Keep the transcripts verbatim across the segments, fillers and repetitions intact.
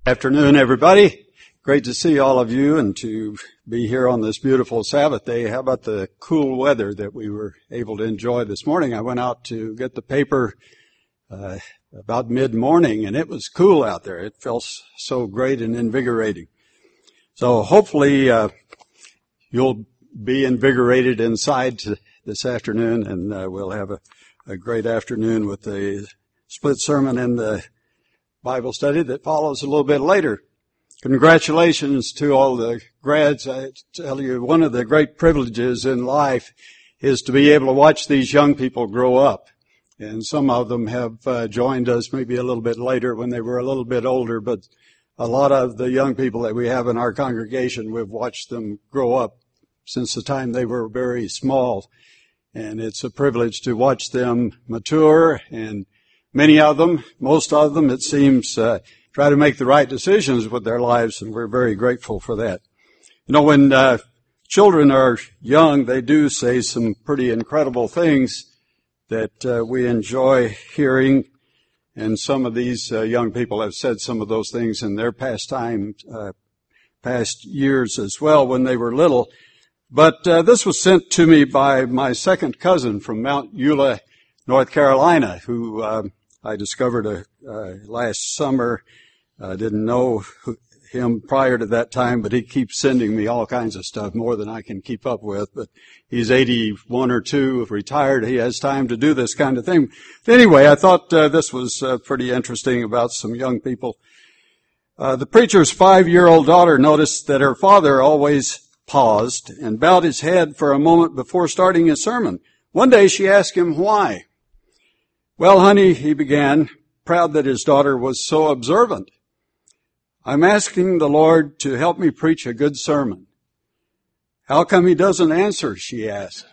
Afternoon, everybody. Great to see all of you and to be here on this beautiful Sabbath day. How about the cool weather that we were able to enjoy this morning? I went out to get the paper uh, about mid-morning, and it was cool out there. It felt so great and invigorating. So hopefully uh, you'll be invigorated inside to this afternoon, and uh, we'll have a, a great afternoon with the split sermon and the Bible study that follows a little bit later. Congratulations to all the grads. I tell you, one of the great privileges in life is to be able to watch these young people grow up. And some of them have uh, joined us maybe a little bit later when they were a little bit older, but a lot of the young people that we have in our congregation, we've watched them grow up since the time they were very small. And it's a privilege to watch them mature, and many of them, most of them, it seems, uh, try to make the right decisions with their lives, and we're very grateful for that. You know, when uh, children are young, they do say some pretty incredible things that uh, we enjoy hearing, and some of these uh, young people have said some of those things in their past time, uh, past years as well when they were little. But uh, this was sent to me by my second cousin from Mount Eula, North Carolina, who uh, I discovered uh, uh, last summer. I didn't know him prior to that time, but he keeps sending me all kinds of stuff, more than I can keep up with. But he's eighty-one or two, retired. He has time to do this kind of thing. Anyway, I thought uh, this was uh, pretty interesting about some young people. Uh, the preacher's five-year-old daughter noticed that her father always paused and bowed his head for a moment before starting his sermon. One day she asked him why. "Well, honey," he began, proud that his daughter was so observant, "I'm asking the Lord to help me preach a good sermon." "How come he doesn't answer?" she asked.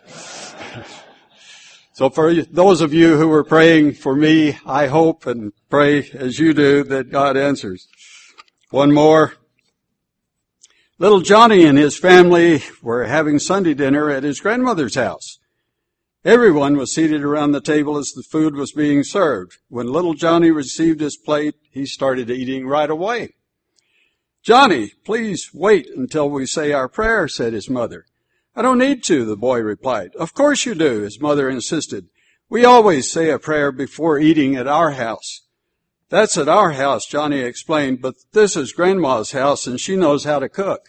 So for those of you who are praying for me, I hope and pray as you do that God answers. One more. Little Johnny and his family were having Sunday dinner at his grandmother's house. Everyone was seated around the table as the food was being served. When little Johnny received his plate, he started eating right away. "Johnny, please wait until we say our prayer," said his mother. "I don't need to," the boy replied. "Of course you do," his mother insisted. "We always say a prayer before eating at our house." "That's at our house," Johnny explained, "but this is Grandma's house and she knows how to cook."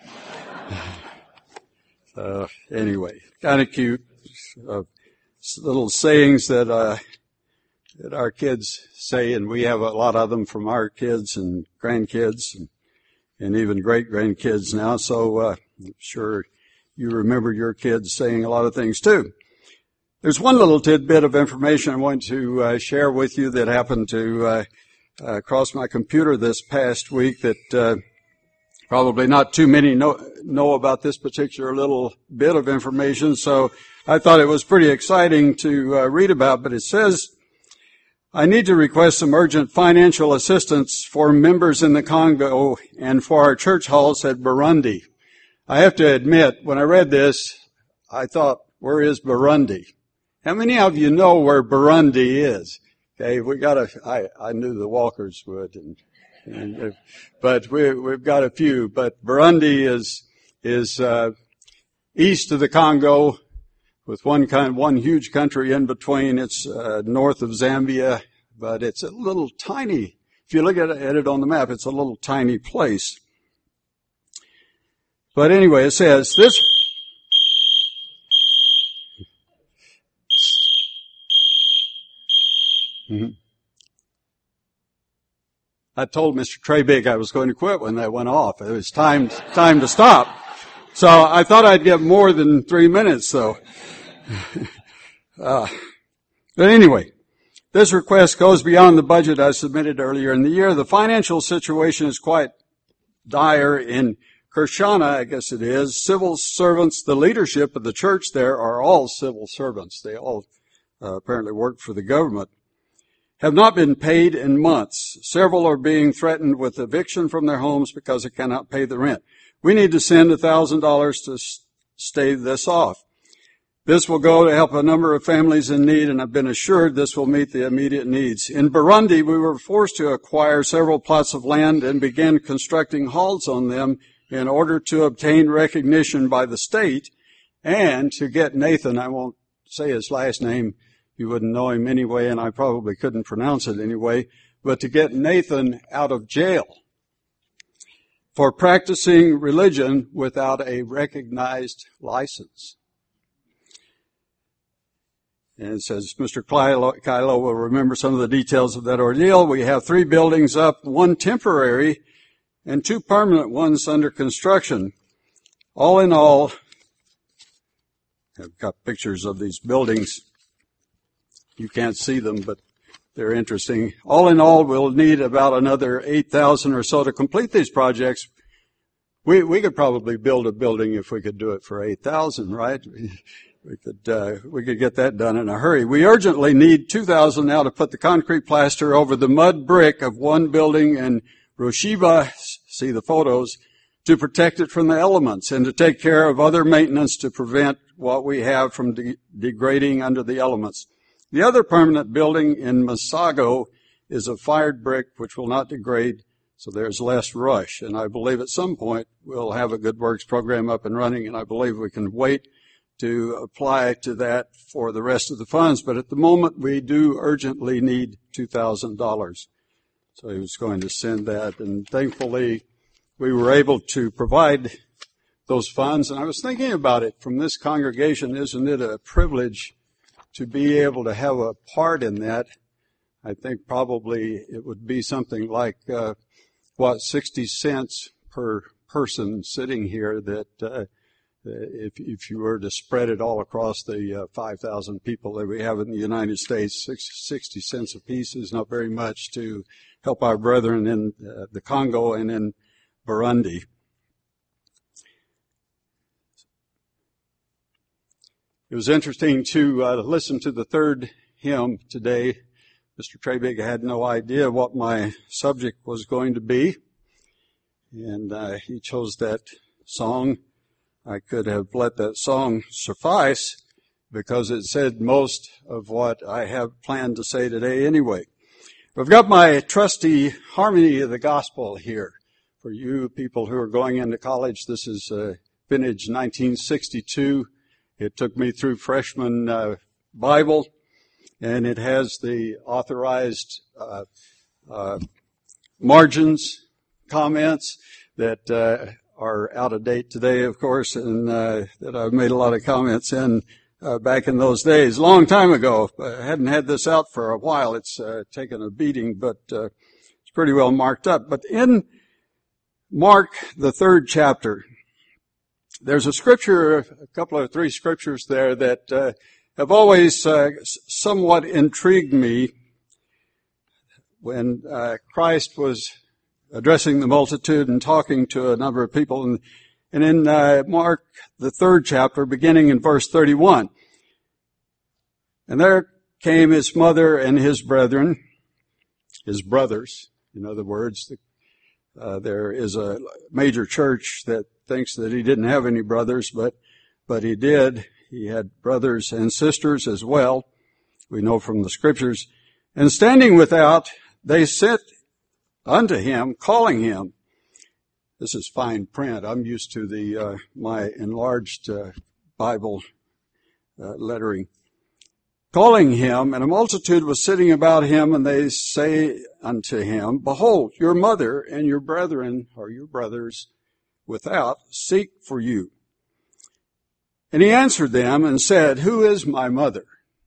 uh, anyway, kind of cute. Uh, little sayings that uh, that our kids say, and we have a lot of them from our kids and grandkids and, and even great-grandkids now, so uh, I'm sure you remember your kids saying a lot of things too. There's one little tidbit of information I want to uh, share with you that happened to uh, uh, cross my computer this past week that uh, probably not too many know, know about this particular little bit of information, so I thought it was pretty exciting to uh, read about, but it says, "I need to request some urgent financial assistance for members in the Congo and for our church halls at Burundi." I have to admit, when I read this, I thought, where is Burundi? How many of you know where Burundi is? Okay, we got a, I, I knew the Walkers would, and, and but we, we've got a few, but Burundi is, is, uh, east of the Congo, with one kind, one huge country in between. It's uh, north of Zambia, but it's a little tiny. If you look at it, at it on the map, it's a little tiny place. But anyway, it says this. Mm-hmm. I told Mister Trebig I was going to quit when that went off. It was time time to stop. So I thought I'd get more than three minutes, though. uh, but anyway, this request goes beyond the budget I submitted earlier in the year. The financial situation is quite dire in Kershana, I guess it is. Civil servants, the leadership of the church there are all civil servants. They all uh, apparently work for the government. Have not been paid in months. Several are being threatened with eviction from their homes because they cannot pay the rent. We need to send one thousand dollars to stave this off. This will go to help a number of families in need, and I've been assured this will meet the immediate needs. In Burundi, we were forced to acquire several plots of land and began constructing halls on them in order to obtain recognition by the state and to get Nathan, I won't say his last name, you wouldn't know him anyway, and I probably couldn't pronounce it anyway, but to get Nathan out of jail for practicing religion without a recognized license. And it says, Mister Kylo, Kylo will remember some of the details of that ordeal. We have three buildings up, one temporary and two permanent ones under construction. All in all, I've got pictures of these buildings. You can't see them, but they're interesting. All in all, we'll need about another eight thousand or so to complete these projects. We, we could probably build a building if we could do it for eight thousand, right? We could, uh, we could get that done in a hurry. We urgently need two thousand now to put the concrete plaster over the mud brick of one building in Roshiba, see the photos, to protect it from the elements and to take care of other maintenance to prevent what we have from de- degrading under the elements. The other permanent building in Masago is a fired brick which will not degrade, so there's less rush. And I believe at some point we'll have a Good Works program up and running, and I believe we can wait to apply to that for the rest of the funds. But at the moment, we do urgently need two thousand dollars. So he was going to send that, and thankfully we were able to provide those funds. And I was thinking about it from this congregation, isn't it a privilege to be able to have a part in that? I think probably it would be something like, uh, what, sixty cents per person sitting here that, uh, if, if you were to spread it all across the uh, five thousand people that we have in the United States, sixty cents a piece is not very much to help our brethren in uh, the Congo and in Burundi. It was interesting to uh, listen to the third hymn today. Mister Trabig had no idea what my subject was going to be, and uh, he chose that song. I could have let that song suffice because it said most of what I have planned to say today anyway. I've got my trusty Harmony of the Gospel here. For you people who are going into college, this is uh, vintage nineteen sixty-two. It took me through freshman uh, Bible, and it has the authorized uh, uh, margins, comments that uh, are out of date today, of course, and uh, that I've made a lot of comments in uh, back in those days, long time ago. I hadn't had this out for a while. It's uh, taken a beating, but uh, it's pretty well marked up. But in Mark, the third chapter, there's a scripture, a couple of three scriptures there that uh, have always uh, somewhat intrigued me when uh, Christ was addressing the multitude and talking to a number of people. And, and in uh, Mark, the third chapter, beginning in verse thirty-one, and there came his mother and his brethren, his brothers, in other words, the Uh, there is a major church that thinks that he didn't have any brothers, but but he did. He had brothers and sisters as well. We know from the scriptures. And standing without, they sent unto him, calling him. This is fine print. I'm used to the uh, my enlarged uh, Bible uh, lettering. Calling him, and a multitude was sitting about him, and they say unto him, Behold, your mother and your brethren, or your brothers, without, seek for you. And he answered them and said, Who is my mother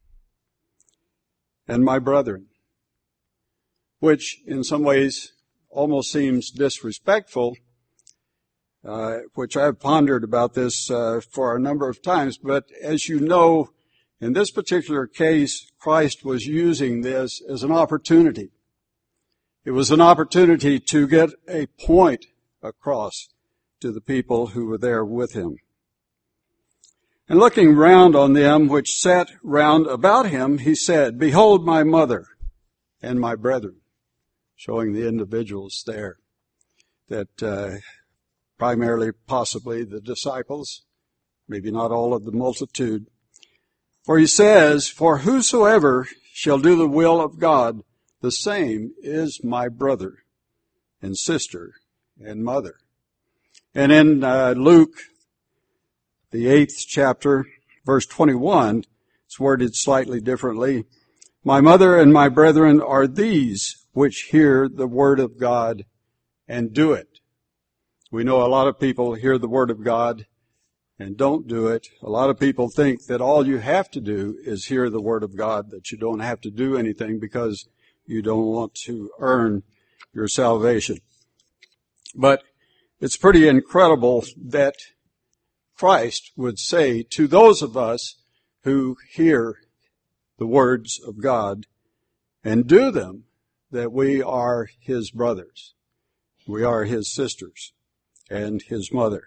and my brethren? Which in some ways almost seems disrespectful, uh, which I've pondered about this uh, for a number of times. But as you know, in this particular case, Christ was using this as an opportunity. It was an opportunity to get a point across to the people who were there with him. And looking round on them which sat round about him, he said, Behold my mother and my brethren, showing the individuals there, that uh, primarily possibly the disciples, maybe not all of the multitude. For he says, for whosoever shall do the will of God, the same is my brother and sister and mother. And in uh, Luke, the eighth chapter, verse twenty-one, it's worded slightly differently. My mother and my brethren are these which hear the word of God and do it. We know a lot of people hear the word of God and don't do it. A lot of people think that all you have to do is hear the word of God, that you don't have to do anything because you don't want to earn your salvation. But it's pretty incredible that Christ would say to those of us who hear the words of God and do them, that we are his brothers. We are his sisters and his mother.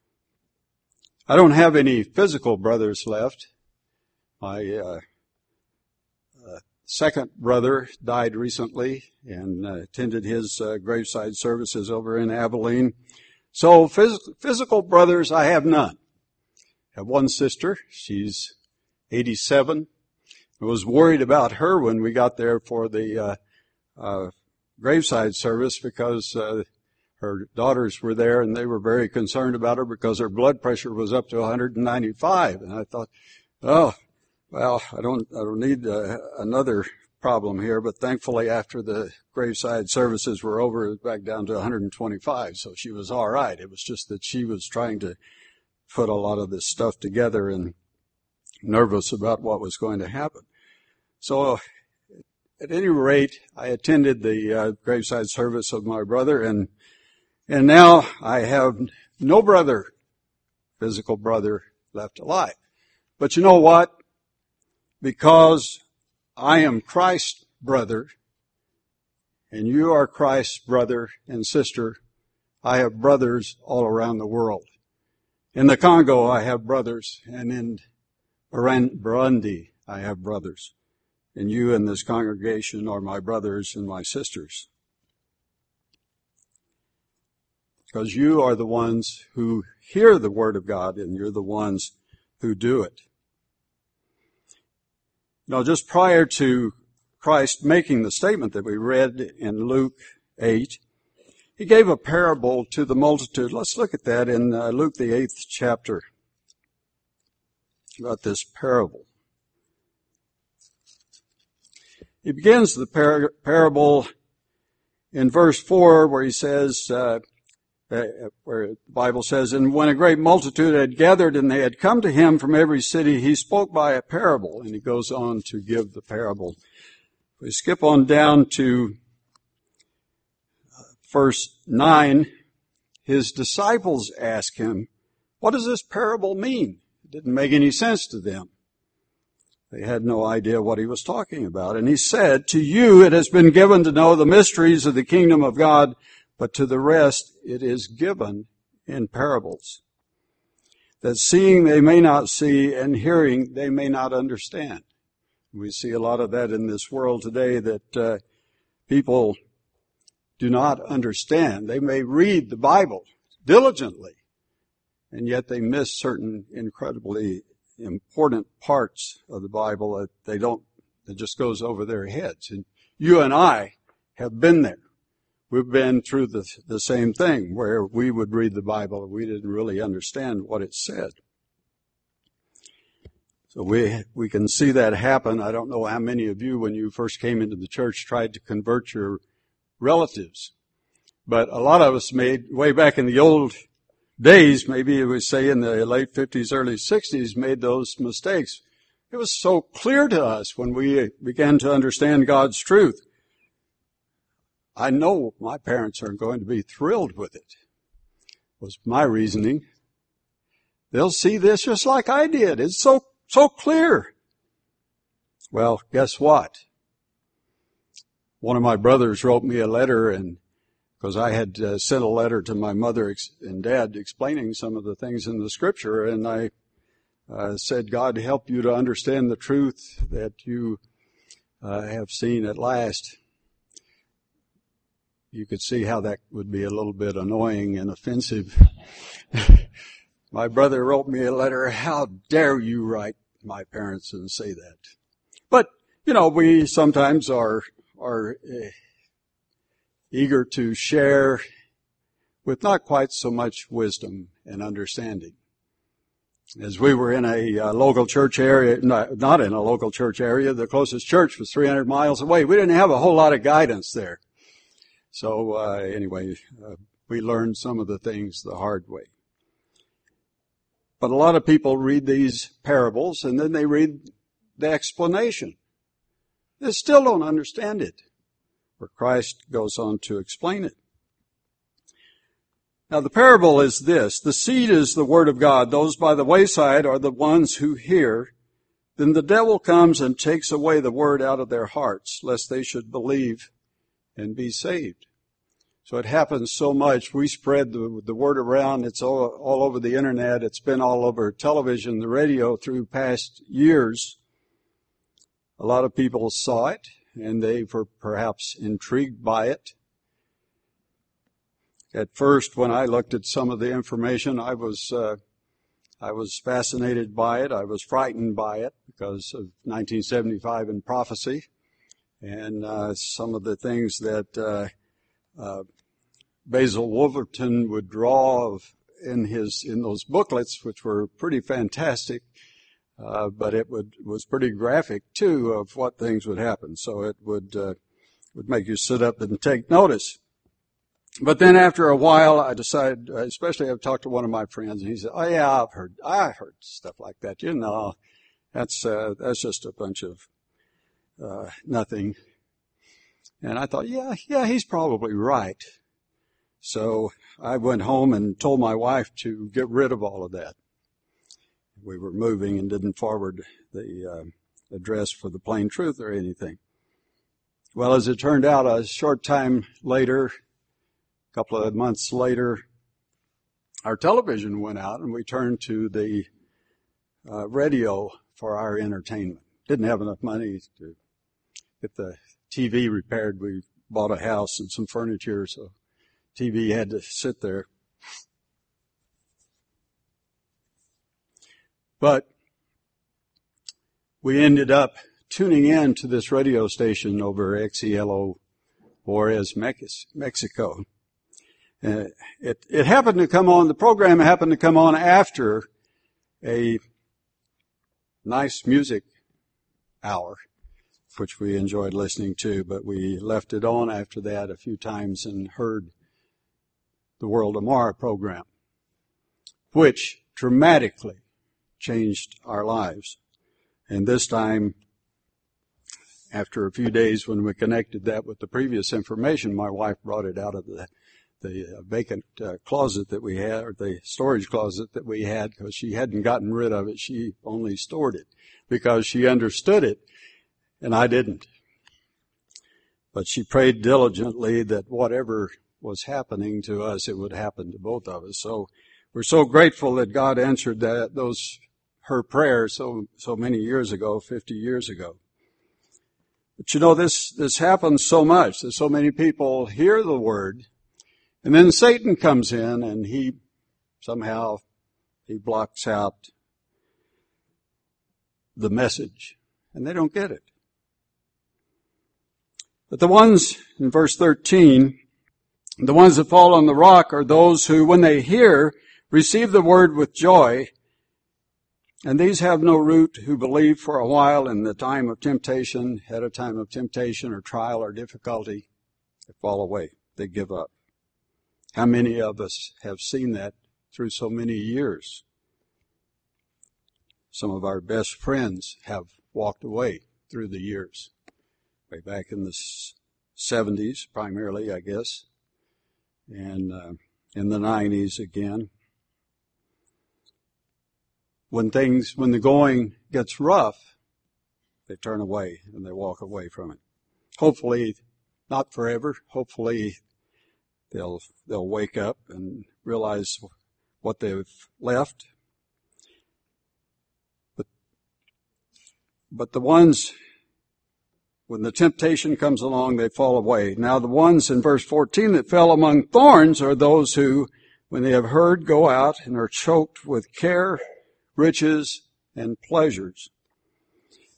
I don't have any physical brothers left. My uh, uh, second brother died recently and uh, attended his uh, graveside services over in Abilene. So phys- physical brothers, I have none. I have one sister. She's eighty-seven. I was worried about her when we got there for the uh, uh, graveside service because uh, her daughters were there and they were very concerned about her because her blood pressure was up to one ninety-five. And I thought, oh, well, I don't, I don't need uh, another problem here. But thankfully, after the graveside services were over, it was back down to one twenty-five. So she was all right. It was just that she was trying to put a lot of this stuff together and nervous about what was going to happen. So at any rate, I attended the uh, graveside service of my brother, and and now I have no brother, physical brother, left alive. But you know what? Because I am Christ's brother, and you are Christ's brother and sister, I have brothers all around the world. In the Congo, I have brothers, and in Burundi, I have brothers. And you in this congregation are my brothers and my sisters. Because you are the ones who hear the word of God, and you're the ones who do it. Now, just prior to Christ making the statement that we read in Luke eight, he gave a parable to the multitude. Let's look at that in uh, Luke, the eighth chapter, about this parable. He begins the par- parable in verse four where he says, uh, uh, where the Bible says, and when a great multitude had gathered and they had come to him from every city, he spoke by a parable. And he goes on to give the parable. We skip on down to verse nine. His disciples ask him, what does this parable mean? It didn't make any sense to them. They had no idea what he was talking about. And he said, to you it has been given to know the mysteries of the kingdom of God, but to the rest it is given in parables, that seeing they may not see and hearing they may not understand. We see a lot of that in this world today, that uh, people do not understand. They may read the Bible diligently, and yet they miss certain incredibly important parts of the Bible that they don't, that just goes over their heads. And you and I have been there. We've been through the, the same thing where we would read the Bible and we didn't really understand what it said. So we, we can see that happen. I don't know how many of you, when you first came into the church, tried to convert your relatives. But a lot of us made, way back in the old days, maybe we say in the late fifties, early sixties, made those mistakes. It was so clear to us when we began to understand God's truth. I know my parents are going to be thrilled with it, was my reasoning. They'll see this just like I did. It's so, so clear. Well, guess what? One of my brothers wrote me a letter, and because I had uh, sent a letter to my mother ex- and dad explaining some of the things in the scripture, and I uh, said, God help you to understand the truth that you uh, have seen at last. You could see how that would be a little bit annoying and offensive. My brother wrote me a letter, how dare you write my parents didn't say that. But, you know, we sometimes are, are uh, eager to share with not quite so much wisdom and understanding. As we were in a uh, local church area, not, not in a local church area, the closest church was three hundred miles away. We didn't have a whole lot of guidance there. So uh, anyway, uh, we learned some of the things the hard way. But a lot of people read these parables and then they read the explanation. They still don't understand it, where Christ goes on to explain it. Now the parable is this: the seed is the word of God. Those by the wayside are the ones who hear. Then the devil comes and takes away the word out of their hearts, lest they should believe and be saved. So it happens so much. We spread the, the word around. It's all, all over the internet. It's been all over television, the radio through past years. A lot of people saw it, and they were perhaps intrigued by it. At first, when I looked at some of the information, I was uh, I was fascinated by it. I was frightened by it because of nineteen seventy-five and prophecy, and uh, some of the things that uh, uh, Basil Wolverton would draw of in his in those booklets, which were pretty fantastic. Uh, but it would was pretty graphic too of what things would happen. So it would uh, would make you sit up and take notice. But then after a while, I decided, especially I've talked to one of my friends, and he said, "Oh yeah, I've heard, I heard stuff like that. You know, that's uh, that's just a bunch of uh, nothing." And I thought, yeah, yeah, he's probably right. So I went home and told my wife to get rid of all of that. We were moving and didn't forward the uh, address for the Plain Truth or anything. Well, as it turned out, a short time later, a couple of months later, our television went out and we turned to the uh, radio for our entertainment. Didn't have enough money to get the T V repaired. We bought a house and some furniture, so T V had to sit there. But we ended up tuning in to this radio station over X E L O Juarez, Mexico. Uh, it, it happened to come on, the program happened to come on after a nice music hour, which we enjoyed listening to, but we left it on after that a few times and heard the World Tomorrow program, which dramatically changed our lives. And this time, after a few days when we connected that with the previous information, my wife brought it out of the the vacant uh, closet that we had, or the storage closet that we had, because she hadn't gotten rid of it. She only stored it because she understood it, and I didn't. But she prayed diligently that whatever was happening to us, it would happen to both of us. So we're so grateful that God answered that those her prayer so so many years ago, fifty years ago. But you know, this this happens so much that so many people hear the word, and then Satan comes in and he somehow he blocks out the message, and they don't get it. But the ones in verse thirteen, the ones that fall on the rock are those who, when they hear, receive the word with joy. And these have no root, who believe for a while in the time of temptation, at a time of temptation or trial or difficulty, they fall away. They give up. How many of us have seen that through so many years? Some of our best friends have walked away through the years. Way back in the seventies, primarily, I guess, and uh, in the nineties again. When things, when the going gets rough, they turn away and they walk away from it. Hopefully, not forever. Hopefully, they'll they'll wake up and realize what they've left. But but the ones, when the temptation comes along, they fall away. Now, the ones in verse fourteen that fell among thorns are those who, when they have heard, go out and are choked with care, riches, and pleasures.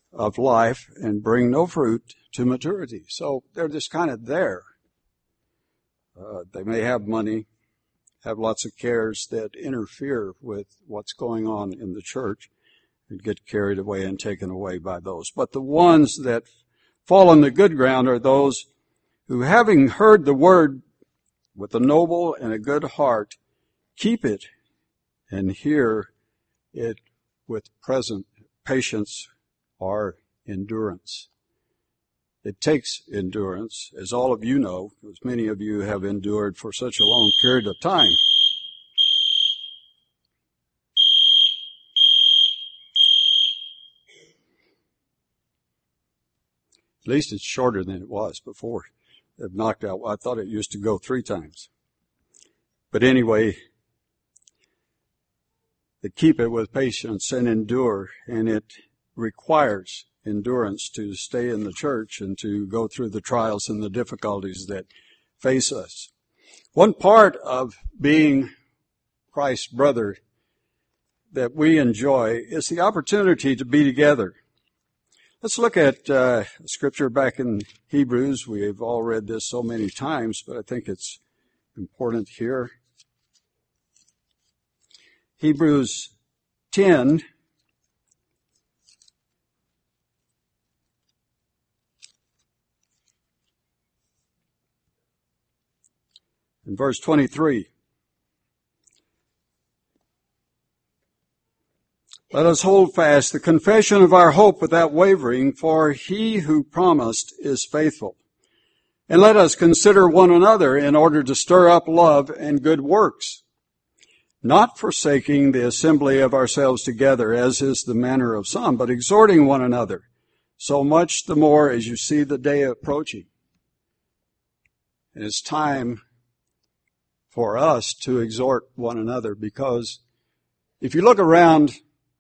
of life and bring no fruit to maturity. So they're just kind of there. Uh, they may have money, have lots of cares that interfere with what's going on in the church and get carried away and taken away by those. But the ones that fall on the good ground are those who, having heard the word with a noble and a good heart, keep it and hear it with present patience or endurance. It takes endurance, as all of you know, as many of you have endured for such a long period of time. At least it's shorter than it was before. They've knocked out, I thought it used to go three times. But anyway, they keep it with patience and endure, and it requires endurance to stay in the church and to go through the trials and the difficulties that face us. One part of being Christ's brother that we enjoy is the opportunity to be together. Let's look at uh, scripture back in Hebrews. We've all read this so many times, but I think it's important here. Hebrews ten. In verse twenty-three. Let us hold fast the confession of our hope without wavering, for he who promised is faithful. And let us consider one another in order to stir up love and good works, not forsaking the assembly of ourselves together, as is the manner of some, but exhorting one another, so much the more as you see the day approaching. And it's time for us to exhort one another, because if you look around,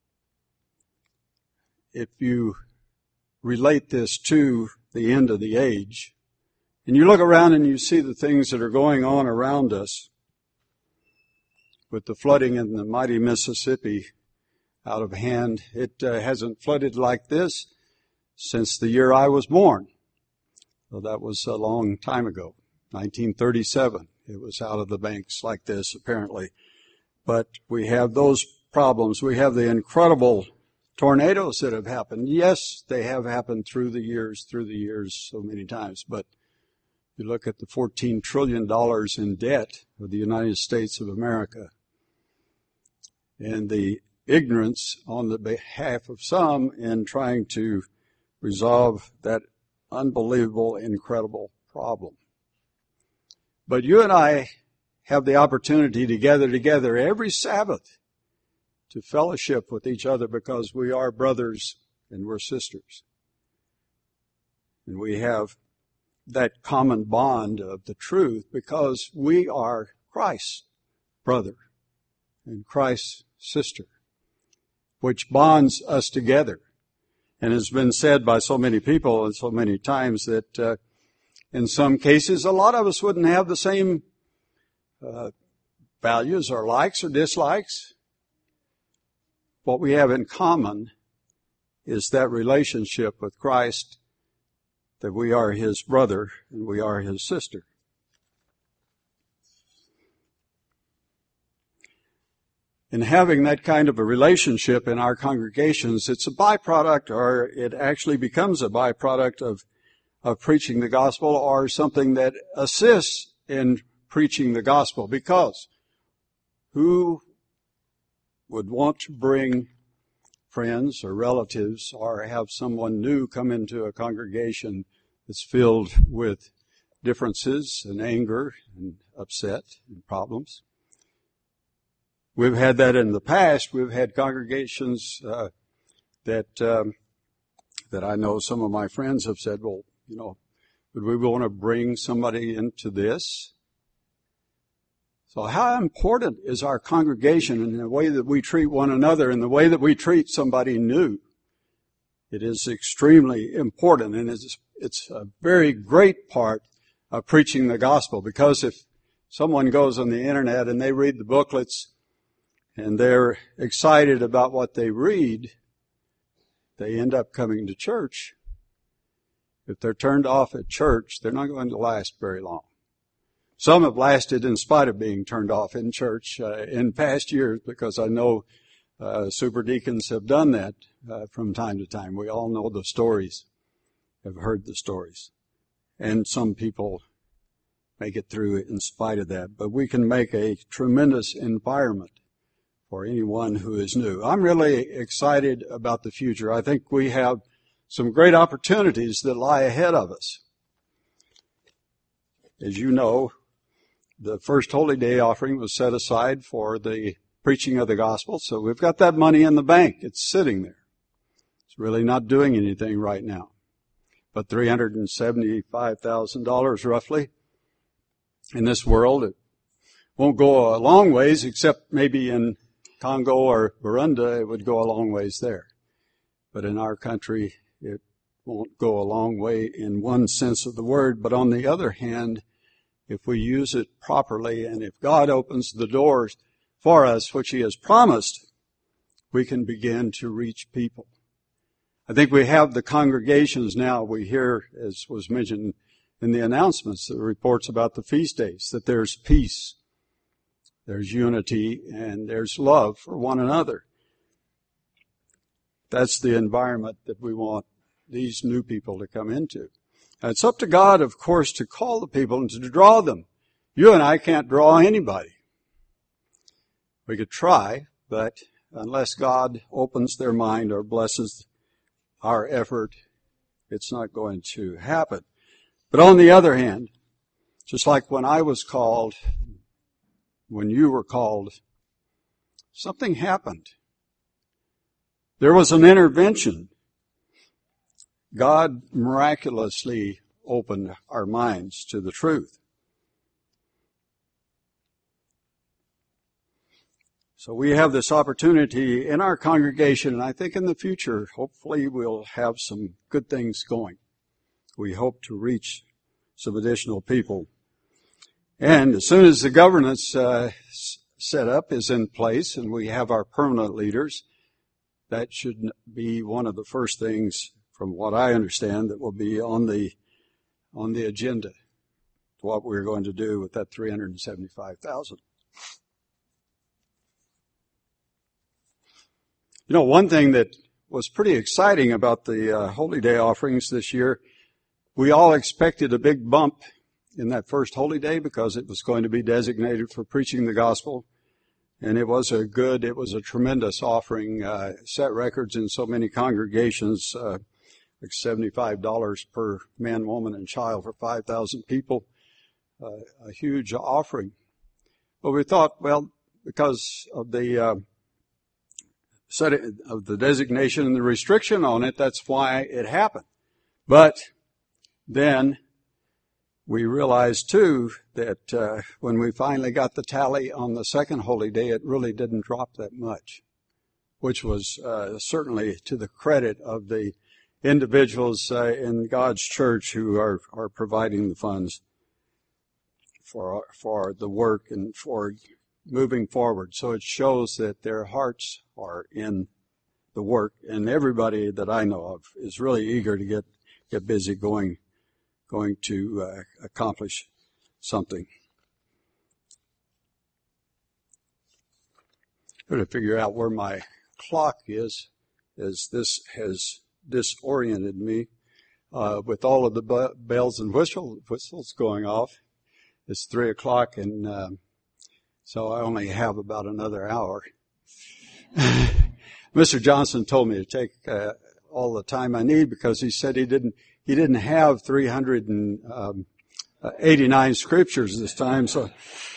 if you relate this to the end of the age, and you look around and you see the things that are going on around us, with the flooding in the mighty Mississippi out of hand, it uh, hasn't flooded like this since the year I was born. Well, that was a long time ago, nineteen thirty-seven. It was out of the banks like this, apparently. But we have those problems. We have the incredible tornadoes that have happened. Yes, they have happened through the years, through the years so many times. But you look at the fourteen trillion dollars in debt of the United States of America, and the ignorance on the behalf of some in trying to resolve that unbelievable, incredible problem. But you and I have the opportunity to gather together every Sabbath to fellowship with each other, because we are brothers and we're sisters. And we have that common bond of the truth because we are Christ's brother and Christ's sister, which bonds us together. And it's been said by so many people and so many times that uh, in some cases a lot of us wouldn't have the same uh, values or likes or dislikes. What we have in common is that relationship with Christ, that we are His brother and we are His sister. In having that kind of a relationship in our congregations, it's a byproduct, or it actually becomes a byproduct of, of preaching the gospel, or something that assists in preaching the gospel, because who would want to bring friends or relatives or have someone new come into a congregation that's filled with differences and anger and upset and problems? We've had that in the past. We've had congregations uh, that um, that I know some of my friends have said, well, you know, would we want to bring somebody into this? So how important is our congregation in the way that we treat one another and the way that we treat somebody new? It is extremely important, and it's, it's a very great part of preaching the gospel, because if someone goes on the internet and they read the booklets and they're excited about what they read, they end up coming to church, if they're turned off at church, they're not going to last very long. Some have lasted in spite of being turned off in church uh, in past years, because I know uh, super deacons have done that uh, from time to time. We all know the stories, have heard the stories. And some people make it through in spite of that. But we can make a tremendous environment for anyone who is new. I'm really excited about the future. I think we have some great opportunities that lie ahead of us. As you know, the first Holy Day offering was set aside for the preaching of the gospel, so we've got that money in the bank. It's sitting there. It's really not doing anything right now. But three hundred seventy-five thousand dollars roughly in this world, it won't go a long ways, except maybe in Congo or Burundi, it would go a long ways there. But in our country, it won't go a long way in one sense of the word. But on the other hand, if we use it properly, and if God opens the doors for us, which He has promised, we can begin to reach people. I think we have the congregations now. We hear, as was mentioned in the announcements, the reports about the feast days, that there's peace, there's unity, and there's love for one another. That's the environment that we want these new people to come into. And it's up to God, of course, to call the people and to draw them. You and I can't draw anybody. We could try, but unless God opens their mind or blesses our effort, it's not going to happen. But on the other hand, just like when I was called, when you were called, something happened. There was an intervention. God miraculously opened our minds to the truth. So we have this opportunity in our congregation, and I think in the future, hopefully we'll have some good things going. We hope to reach some additional people. And as soon as the governance uh, set up is in place and we have our permanent leaders, that should be one of the first things, from what I understand, that will be on the on the agenda, what we're going to do with that three hundred seventy-five thousand dollars. You know, one thing that was pretty exciting about the uh, Holy Day offerings this year, we all expected a big bump in that first Holy Day because it was going to be designated for preaching the gospel. And it was a good, it was a tremendous offering, uh, set records in so many congregations, uh, like seventy-five dollars per man, woman, and child for five thousand people, uh, a huge offering. But we thought, well, because of the, uh, set of the designation and the restriction on it, that's why it happened. But then we realized, too, that uh, when we finally got the tally on the second Holy Day, it really didn't drop that much, which was uh, certainly to the credit of the individuals uh, in God's church who are, are providing the funds for for the work and for moving forward. So it shows that their hearts are in the work, and everybody that I know of is really eager to get, get busy going going to uh, accomplish something. I'm going to figure out where my clock is, as this has disoriented me uh, with all of the b- bells and whistle, whistles going off. It's three o'clock, and uh, so I only have about another hour. Mister Johnson told me to take uh, all the time I need because he said he didn't he didn't have three hundred eighty-nine scriptures this time, so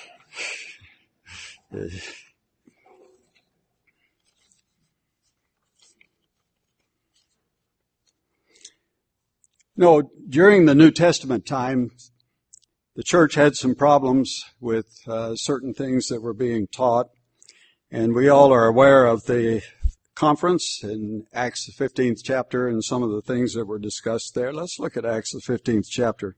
no, during the New Testament time, the church had some problems with uh, certain things that were being taught, and we all are aware of the conference in Acts the fifteenth chapter and some of the things that were discussed there. Let's look at Acts the fifteenth chapter.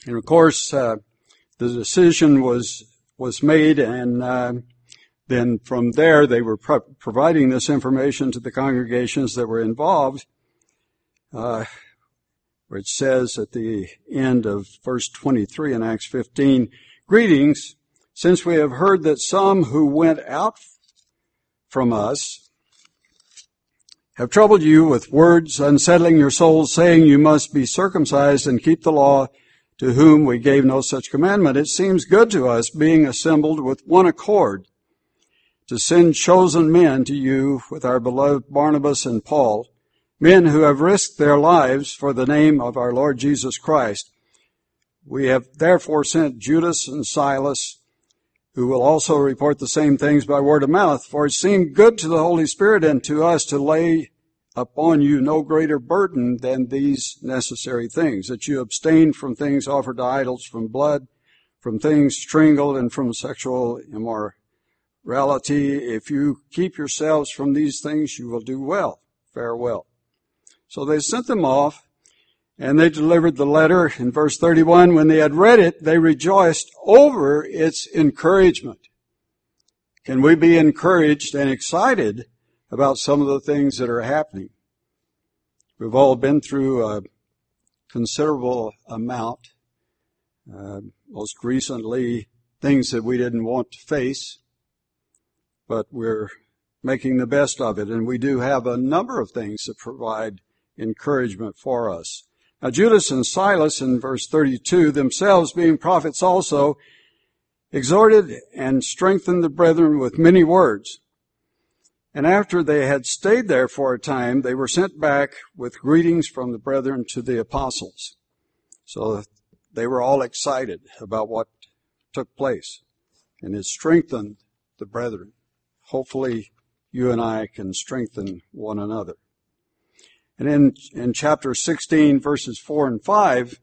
And of course, uh, the decision was was made, and uh, then from there they were pro- providing this information to the congregations that were involved, uh, where it says at the end of verse twenty-three in Acts fifteen, "Greetings, since we have heard that some who went out from us have troubled you with words, unsettling your souls, saying you must be circumcised and keep the law, to whom we gave no such commandment. It seems good to us, being assembled with one accord, to send chosen men to you with our beloved Barnabas and Paul, men who have risked their lives for the name of our Lord Jesus Christ. We have therefore sent Judas and Silas, who will also report the same things by word of mouth. For it seemed good to the Holy Spirit and to us to lay upon you no greater burden than these necessary things, that you abstain from things offered to idols, from blood, from things strangled, and from sexual immorality. If you keep yourselves from these things, you will do well. Farewell." So they sent them off, and they delivered the letter. In verse thirty-one, when they had read it, they rejoiced over its encouragement. Can we be encouraged and excited about some of the things that are happening? We've all been through a considerable amount, uh, most recently things that we didn't want to face, but we're making the best of it, and we do have a number of things that provide encouragement for us. Now, Judas and Silas, in verse thirty-two, themselves being prophets also, exhorted and strengthened the brethren with many words. And after they had stayed there for a time, they were sent back with greetings from the brethren to the apostles. So they were all excited about what took place, and it strengthened the brethren. Hopefully, you and I can strengthen one another. And in, in chapter sixteen, verses four and five,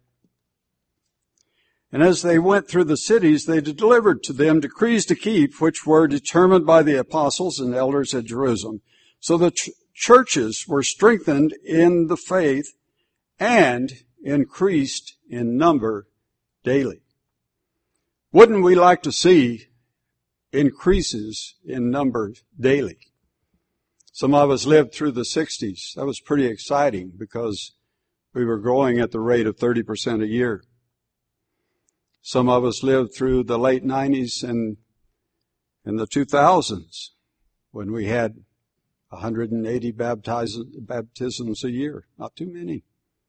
"And as they went through the cities, they delivered to them decrees to keep, which were determined by the apostles and elders at Jerusalem. So the ch- churches were strengthened in the faith and increased in number daily." Wouldn't we like to see increases in number daily? Some of us lived through the sixties. That was pretty exciting because we were growing at the rate of thirty percent a year. Some of us lived through the late nineties and in the two thousands when we had one hundred eighty baptisms a year. Not too many.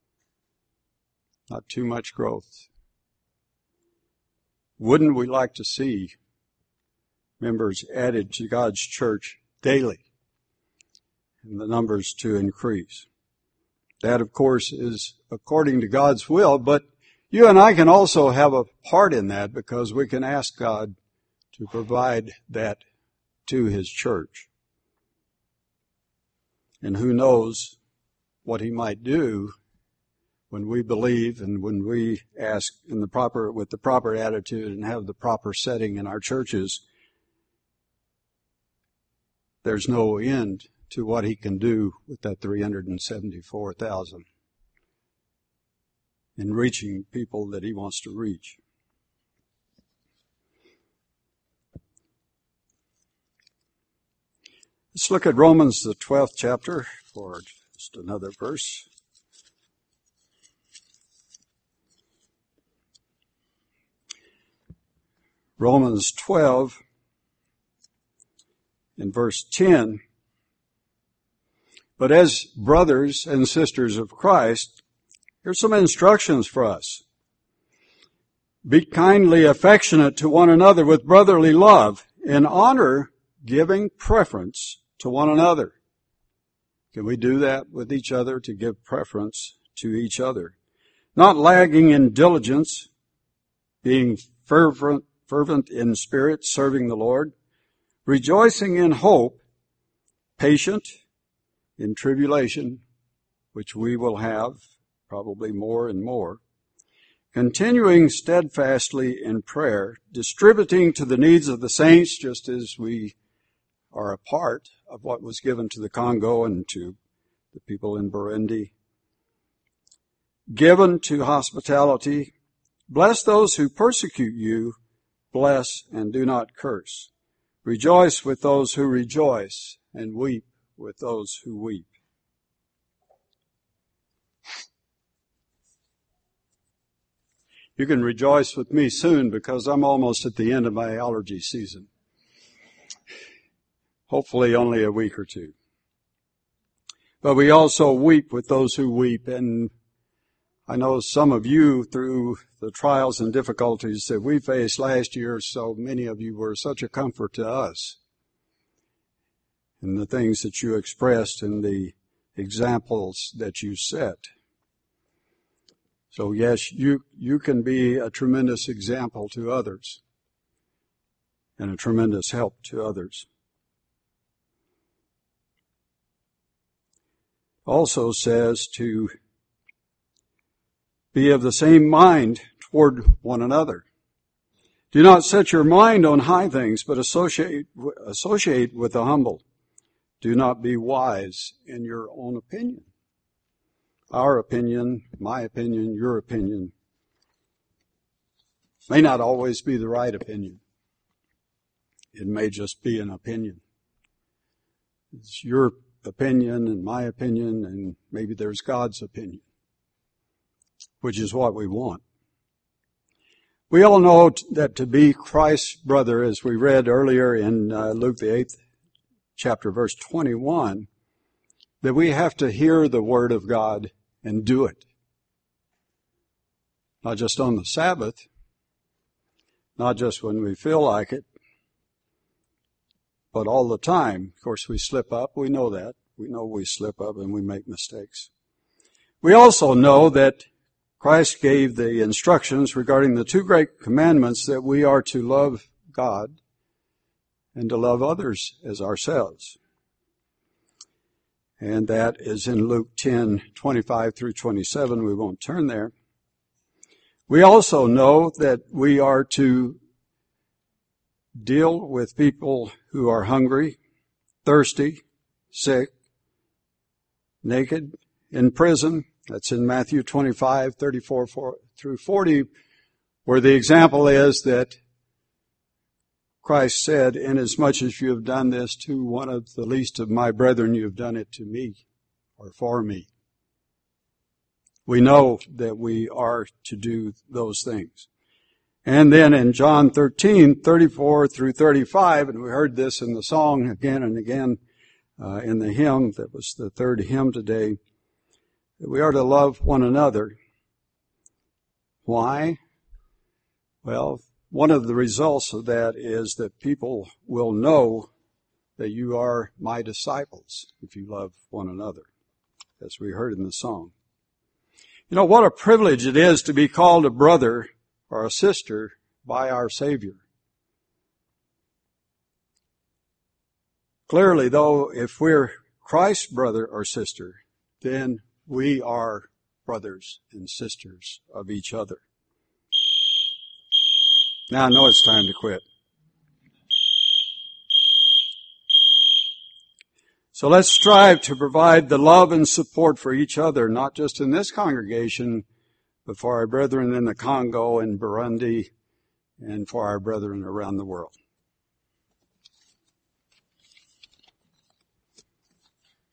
Not too much growth. Wouldn't we like to see members added to God's church daily and the numbers to increase? That, of course, is according to God's will, but you and I can also have a part in that because we can ask God to provide that to His church. And who knows what He might do when we believe and when we ask in the proper, with the proper attitude and have the proper setting in our churches. There's no end to what He can do with that three hundred seventy-four thousand. In reaching people that He wants to reach. Let's look at Romans, the twelfth chapter, for just another verse. Romans twelve, in verse ten. "But as brothers and sisters of Christ, here's some instructions for us. Be kindly affectionate to one another with brotherly love, in honor, giving preference to one another." Can we do that with each other, to give preference to each other? "Not lagging in diligence, being fervent, fervent in spirit, serving the Lord, rejoicing in hope, patient in tribulation, which we will have probably more and more, continuing steadfastly in prayer, distributing to the needs of the saints, just as we are a part of what was given to the Congo and to the people in Burundi, given to hospitality, Bless those who persecute you. Bless and do not curse. Rejoice with those who rejoice, and weep with those who weep. You can rejoice with me soon because I'm almost at the end of my allergy season. Hopefully only a week or two. But we also weep with those who weep, and I know some of you, through the trials and difficulties that we faced last year, so many of you were such a comfort to us. And the things that you expressed and the examples that you set. So yes, you, you can be a tremendous example to others and a tremendous help to others. Also says to be of the same mind toward one another. Do not set your mind on high things, but associate, associate with the humble. Do not be wise in your own opinion. Our opinion, my opinion, your opinion, may not always be the right opinion. It may just be an opinion. It's your opinion and my opinion, and maybe there's God's opinion, which is what we want. We all know that to be Christ's brother, as we read earlier in uh, Luke the eighth chapter, verse twenty-one, that we have to hear the word of God and do it. Not just on the Sabbath, not just when we feel like it, but all the time. Of course, we slip up. We know that. We know we slip up and we make mistakes. We also know that Christ gave the instructions regarding the two great commandments, that we are to love God and to love others as ourselves. And that is in Luke ten, twenty-five through twenty-seven. We won't turn there. We also know that we are to deal with people who are hungry, thirsty, sick, naked, in prison. That's in Matthew twenty-five, thirty-four through forty, where the example is that Christ said, inasmuch as you have done this to one of the least of my brethren, you have done it to me, or for me. We know that we are to do those things. And then in John thirteen, thirty-four through thirty-five, and we heard this in the song again and again uh, in the hymn, that was the third hymn today, that we are to love one another. Why? Well, one of the results of that is that people will know that you are my disciples if you love one another, as we heard in the song. You know, what a privilege it is to be called a brother or a sister by our Savior. Clearly, though, if we're Christ's brother or sister, then we are brothers and sisters of each other. Now I know it's time to quit. So let's strive to provide the love and support for each other, not just in this congregation, but for our brethren in the Congo and Burundi, and for our brethren around the world.